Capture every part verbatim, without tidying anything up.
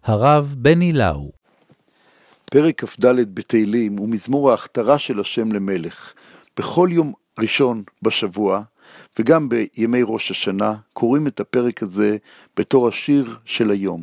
הרב בני לאו. פרק כ"ד בתהילים הוא מזמור ההכתרה של השם למלך. בכל יום ראשון בשבוע וגם בימי ראש השנה קוראים את הפרק הזה בתור השיר של היום.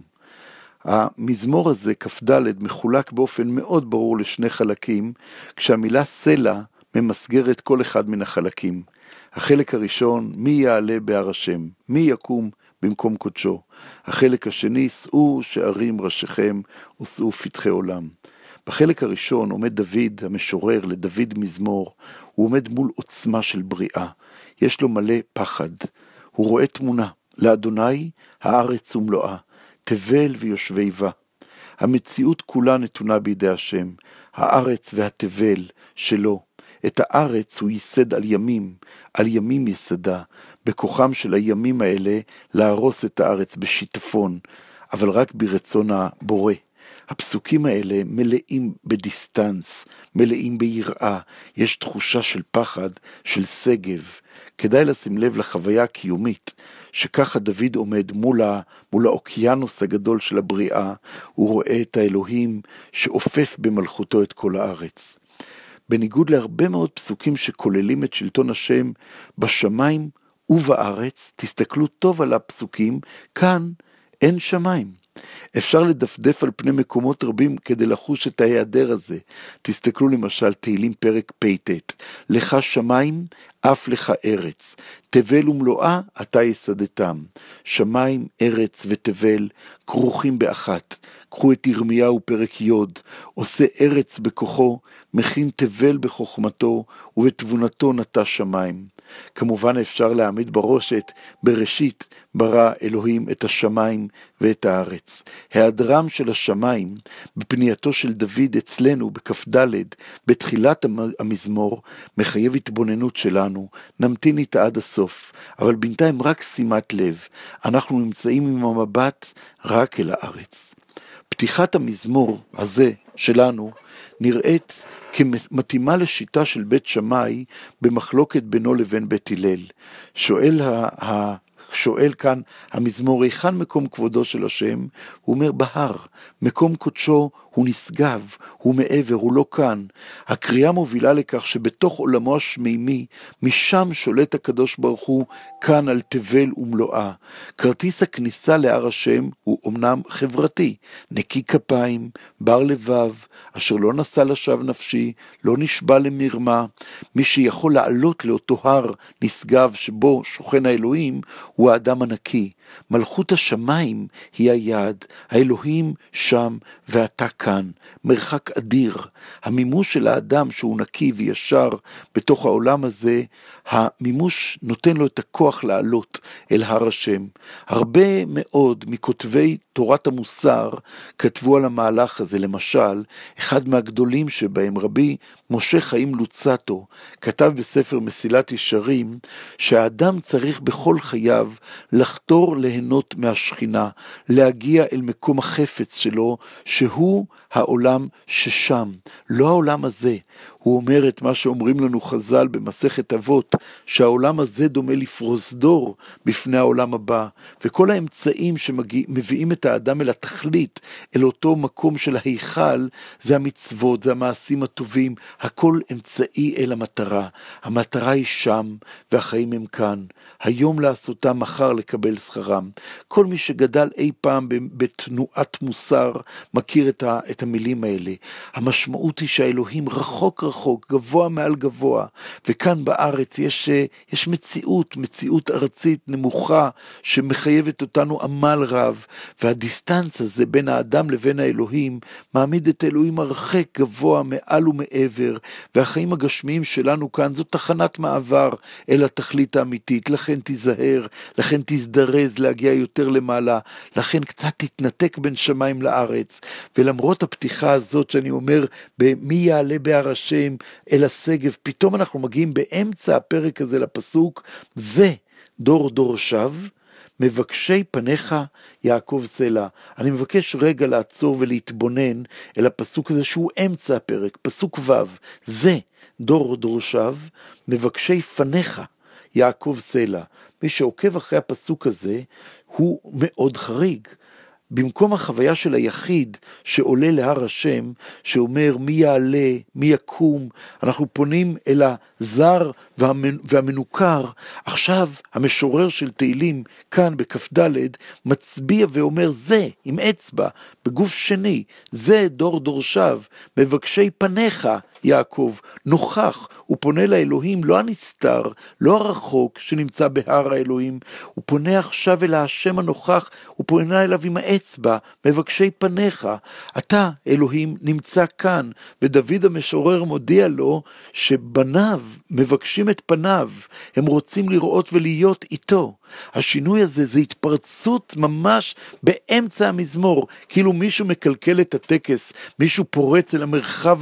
המזמור הזה כ"ד מחולק באופן מאוד ברור לשני חלקים, כשהמילה סלע ממסגרת כל אחד מן החלקים. החלק הראשון, מי יעלה בהר השם, מי יקום במקום קודשו. החלק השני, שאו שערים ראשיכם ושאו פתחי עולם. בחלק הראשון עומד דוד המשורר לדוד מזמור, הוא עומד מול עוצמה של בריאה, יש לו מלא פחד, הוא רואה תמונה, לאדוני הארץ ומלואה, תבל ויושבי בה. המציאות כולה נתונה בידי השם, הארץ והתבל שלו. את הארץ הוא ייסד על ימים, על ימים יסדה, בכוחם של הימים האלה להרוס את הארץ בשיטפון, אבל רק ברצון הבורא. הפסוקים האלה מלאים בדיסטנס, מלאים ביראה, יש תחושה של פחד, של סגב. כדאי לשים לב לחוויה הקיומית, שככה דוד עומד מול, ה, מול האוקיינוס הגדול של הבריאה, הוא רואה את האלוהים שאופף במלכותו את כל הארץ. בניגוד להרבה מאוד פסוקים שכוללים את שלטון השם בשמיים ובארץ, תסתכלו טוב על הפסוקים, כאן אין שמיים. אפשר לדפדף על פני מקומות רבים כדי לחוש את ההיעדר הזה. תסתכלו למשל תהילים פרק פ"ט, לך שמיים אף לך ארץ, תבל ומלואה אתה יסדתם. שמיים, ארץ ותבל כרוכים באחת. קחו את ירמיהו פרק י', עושה ארץ בכוחו, מכין תבל בחוכמתו, ובתבונתו נטע שמיים. כמובן אפשר להעמיד בראש את בראשית ברא אלוהים את השמיים ואת הארץ. היעדרם של השמיים בפנייתו של דוד אצלנו בכ"ד בתחילת המזמור מחייב התבוננות שלנו, נמתין איתה עד הסוף, אבל בינתיים רק שימת לב, אנחנו נמצאים עם המבט רק אל הארץ. פתיחת המזמור הזה שלנו נראית כמתאימה לשיטה של בית שמאי במחלוקת בינו לבין בית הלל. שואל, ה, ה, שואל כאן המזמור, היכן מקום כבודו של השם? הוא אומר בהר, מקום קודשו הוא נשגב, הוא מעבר, הוא לא כאן. הקריאה מובילה לכך שבתוך עולמו השמימי, משם שולט הקדוש ברוך הוא, כאן על תבל ומלואה. כרטיס הכניסה להר השם הוא אומנם חברתי, נקי כפיים, בר לבב, אשר לא נשא לשווא נפשי, לא נשבע למרמה. מי שיכול לעלות לאותו הר נשגב שבו שוכן האלוהים, הוא האדם הנקי. מלכות השמיים היא היעד, האלוהים שם ואתה כאן, מרחק אדיר. המימוש של האדם שהוא נקי וישר בתוך העולם הזה, המימוש נותן לו את הכוח לעלות אל הר השם. הרבה מאוד מכותבי תורת המוסר כתבו על המהלך הזה, למשל, אחד מהגדולים שבהם, רבי משה חיים לוצטו, כתב בספר מסילת ישרים, שהאדם צריך בכל חייו לחתור ליהנות מהשכינה, להגיע אל מקום החפץ שלו, שהוא העולם ששם, לא העולם הזה. הוא אומר את מה שאומרים לנו חז"ל במסכת אבות, שהעולם הזה דומה לפרוזדור בפני העולם הבא, וכל האמצעים שמביאים את האדם אל התכלית, אל אותו מקום של ההיכל, זה המצוות, זה המעשים הטובים, הכל אמצעי אל המטרה. המטרה היא שם, והחיים הם כאן. היום לעשותם, מחר לקבל שכרם. כל מי שגדל אי פעם בתנועת מוסר, מכיר את, ה, את המילים האלה. המשמעות היא שהאלוהים רחוק רחוק, גבוה מעל גבוה, וכאן בארץ יש, יש מציאות, מציאות ארצית נמוכה, שמחייבת אותנו עמל רב, והדיסטנס הזה בין האדם לבין האלוהים, מעמיד את האלוהים הרחק גבוה מעל ומעבר, והחיים הגשמיים שלנו כאן, זו תחנת מעבר אל התכלית האמיתית, לכן תיזהר, לכן תזדרז להגיע יותר למעלה, לכן קצת תתנתק בין שמיים לארץ, ולמרות הפתיחה הזאת שאני אומר, במי יעלה בהר השם אל השגב, פתאום אנחנו מגיעים באמצע הפרק הזה לפסוק, זה דור דורשיו, מבקשי פניך יעקב סלע. אני מבקש רגע לעצור ולהתבונן אל הפסוק הזה שהוא אמצע הפרק, פסוק ו', זה דור דורשיו, מבקשי פניך יעקב סלע. מי שעוקב אחרי הפסוק הזה הוא מאוד חריג. במקום החוויה של היחיד שעולה להר השם, שאומר מי יעלה, מי יקום, אנחנו פונים אל הזר והמנוכר. עכשיו המשורר של תהילים כאן בכף ד' מצביע ואומר זה עם אצבע בגוף שני, זה דור דורשיו, מבקשי פניך יעקב, נוכח, הוא פונה לאלוהים, לא הנסתר, לא הרחוק שנמצא בהר האלוהים, הוא פונה עכשיו אל השם הנוכח, הוא פונה אליו עם האצבע, מבקשי פניך, אתה אלוהים נמצא כאן, ודוד המשורר מודיע לו שבניו מבקשים את פניו, הם רוצים לראות ולהיות איתו. השינוי הזה זה התפרצות ממש באמצע המזמור, כאילו מישהו מקלקל את הטקס, מישהו פורץ אל המרחב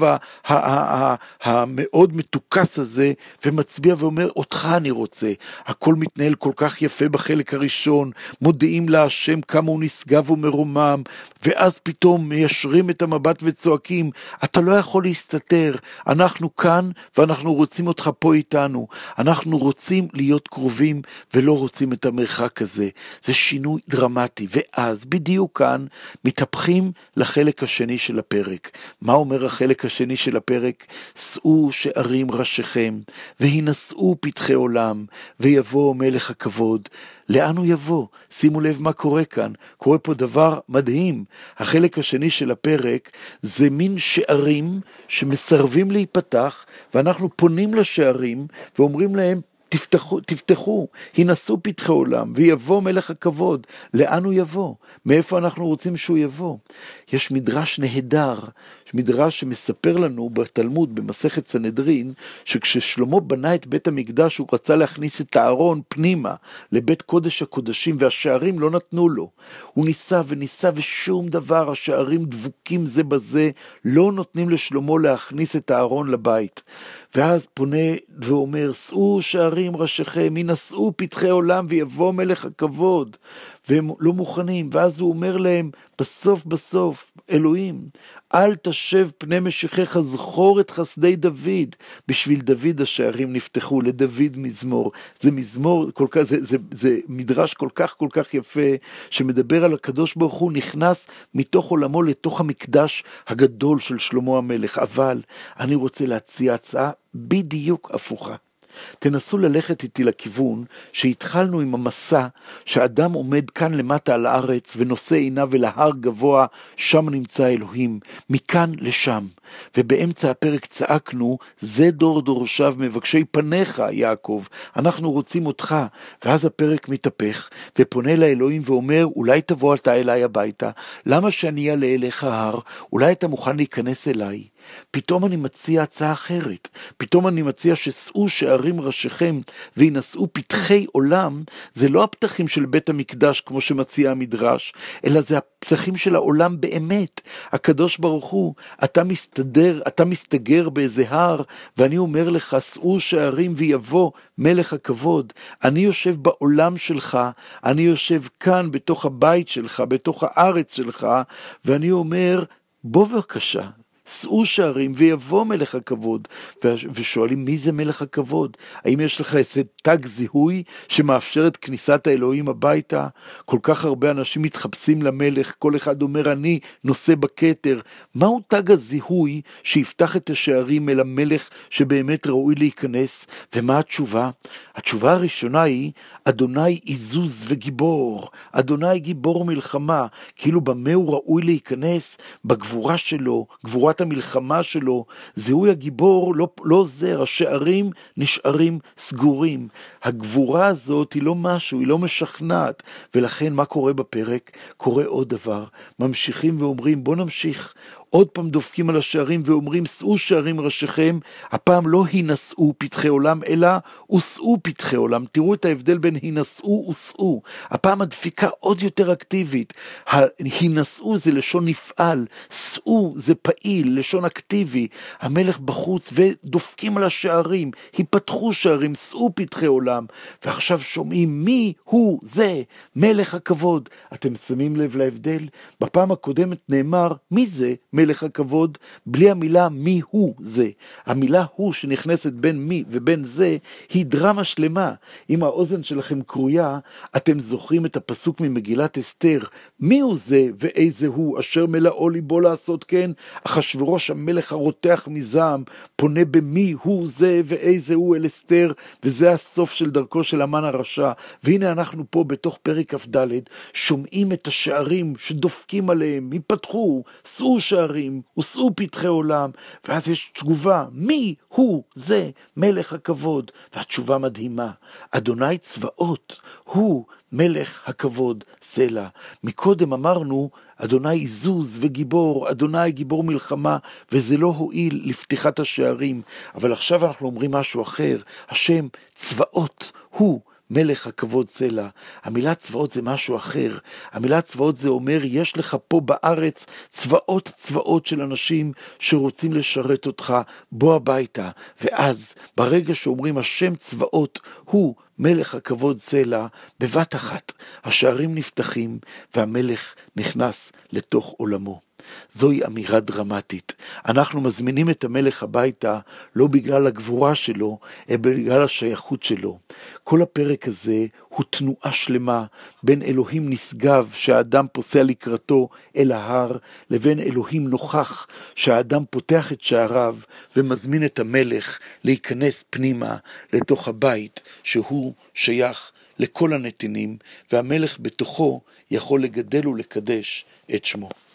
המאוד מתוקס הזה, ומצביע ואומר, אותך אני רוצה. הכל מתנהל כל כך יפה בחלק הראשון, מודיעים להשם כמה הוא נשגב ומרומם, ואז פתאום מיישרים את המבט וצועקים, אתה לא יכול להסתתר, אנחנו כאן ואנחנו רוצים אותך פה איתנו, אנחנו רוצים להיות קרובים ולא רוצים את המרחק הזה. זה שינוי דרמטי, ואז בדיוק כאן מתהפכים לחלק השני של הפרק. מה אומר החלק השני של הפרק? שאו שערים ראשיכם, והינשאו פתחי עולם, ויבוא מלך הכבוד. לאן הוא יבוא? שימו לב מה קורה כאן. קורה פה דבר מדהים. החלק השני של הפרק זה מין שערים שמסרבים להיפתח, ואנחנו פונים לשערים ואומרים להם, תפתחו, תפתחו, הינשאו פתחי עולם, ויבוא מלך הכבוד. לאן הוא יבוא? מאיפה אנחנו רוצים שהוא יבוא? יש מדרש נהדר, מדרש שמספר לנו בתלמוד, במסכת סנהדרין, שכששלמה בנה את בית המקדש, הוא רצה להכניס את הארון פנימה, לבית קודש הקודשים, והשערים לא נתנו לו. הוא ניסה וניסה ושום דבר, השערים דבוקים זה בזה, לא נותנים לשלמה להכניס את הארון לבית. ואז פונה ואומר, שאו שערים ראשיכם, הינשאו פתחי עולם ויבוא מלך הכבוד. והם לא מוכנים, ואז הוא אומר להם, בסוף בסוף, אלוהים, אל תשב פני משיחך, זכור את חסדי דוד. בשביל דוד השערים נפתחו, לדוד מזמור. זה מזמור, כל כך, זה, זה, זה מדרש כל כך כל כך יפה, שמדבר על הקדוש ברוך הוא, נכנס מתוך עולמו לתוך המקדש הגדול של שלמה המלך. אבל אני רוצה להציע הצעה בדיוק הפוכה. תנסו ללכת איתי לכיוון שהתחלנו עם המסע, שאדם עומד כאן למטה על הארץ ונושא עיניו אל ההר גבוה, שם נמצא אלוהים, מכאן לשם. ובאמצע הפרק צעקנו, זה דור דורשיו מבקשי פניך יעקב, אנחנו רוצים אותך. ואז הפרק מתהפך ופונה לאלוהים ואומר, אולי תבוא אתה אליי הביתה, למה שאני אעלה אליך ההר, אולי אתה מוכן להיכנס אליי. פתאום אני מציע הצעה אחרת, פתאום אני מציע ששאו שערים ראשיכם וינשאו פתחי עולם, זה לא הפתחים של בית המקדש כמו שמציע המדרש, אלא זה הפתחים של העולם באמת. הקדוש ברוך הוא, אתה מסתדר, אתה מסתגר באיזה הר, ואני אומר לך, שאו שערים ויבוא מלך הכבוד. אני יושב בעולם שלך, אני יושב כאן בתוך הבית שלך, בתוך הארץ שלך, ואני אומר, בוא בבקשה, שאו שערים ויבוא מלך הכבוד. ושואלים, מי זה מלך הכבוד? האם יש לך איזה תג זיהוי שמאפשר את כניסת האלוהים הביתה? כל כך הרבה אנשים מתחפשים למלך, כל אחד אומר, אני נושא בכתר. מהו תג הזיהוי שיפתח את השערים אל המלך שבאמת ראוי להיכנס? ומה התשובה? התשובה הראשונה היא, אדוני עזוז וגיבור, אדוני גיבור מלחמה. כאילו במה הוא ראוי להיכנס? בגבורה שלו, גבורת המלחמה שלו. זיהוי הגיבור לא, לא עוזר, השערים נשארים סגורים. הגבורה הזאת היא לא משהו, היא לא משכנעת. ולכן מה קורה בפרק? קורה עוד דבר. ממשיכים ואומרים, בוא נמשיך. עוד פעם דופקים על השערים ואומרים, שאו שערים ראשיכם, הפעם לא הינשאו פתחי עולם, אלא ושאו פתחי עולם. תראו את ההבדל בין הינשאו ושאו. הפעם הדפיקה עוד יותר אקטיבית. הינשאו זה לשון נפעל, שאו זה פעיל, לשון אקטיבי. המלך בחוץ ודופקים על השערים, היפתחו שערים, שאו פתחי עולם. ועכשיו שומעים מי הוא זה, מלך הכבוד. אתם שמים לב להבדל? בפעם הקודמת נאמר, מי זה? מלך הכבוד, בלי המילה מי הוא זה. המילה הוא שנכנסת בין מי ובין זה, היא דרמה שלמה. אם האוזן שלכם קרויה, אתם זוכרים את הפסוק ממגילת אסתר, מי הוא זה ואיזה הוא, אשר מלאו ליבו לעשות כן, אחשוורוש המלך הרותח מזעם, פונה במי הוא זה ואיזה הוא אל אסתר, וזה הסוף של דרכו של המן הרשע. והנה אנחנו פה בתוך פרק כ"ד, שומעים את השערים שדופקים עליהם, ייפתחו, שאו שערים, וסעו פתחי עולם, ואז יש תגובה, מי הוא זה מלך הכבוד? והתשובה מדהימה, אדוני צבאות, הוא מלך הכבוד סלע. מקודם אמרנו, אדוני עזוז וגיבור, אדוני גיבור מלחמה, וזה לא הועיל לפתיחת השערים. אבל עכשיו אנחנו אומרים משהו אחר, השם צבאות, הוא מלך הכבוד סלע. המילה צבאות זה משהו אחר. המילה צבאות זה אומר, יש לך פה בארץ צבאות צבאות של אנשים שרוצים לשרת אותך, בוא הביתה. ואז ברגע שאומרים השם צבאות הוא מלך הכבוד סלע, בבת אחת השערים נפתחים והמלך נכנס לתוך עולמו. זוהי אמירה דרמטית. אנחנו מזמינים את המלך הביתה לא בגלל הגבורה שלו, אלא בגלל השייכות שלו. כל הפרק הזה הוא תנועה שלמה בין אלוהים נשגב שהאדם פוסע לקראתו אל ההר, לבין אלוהים נוכח שהאדם פותח את שעריו ומזמין את המלך להיכנס פנימה לתוך הבית שהוא שייך לכל הנתינים, והמלך בתוכו יכול לגדל ולקדש את שמו.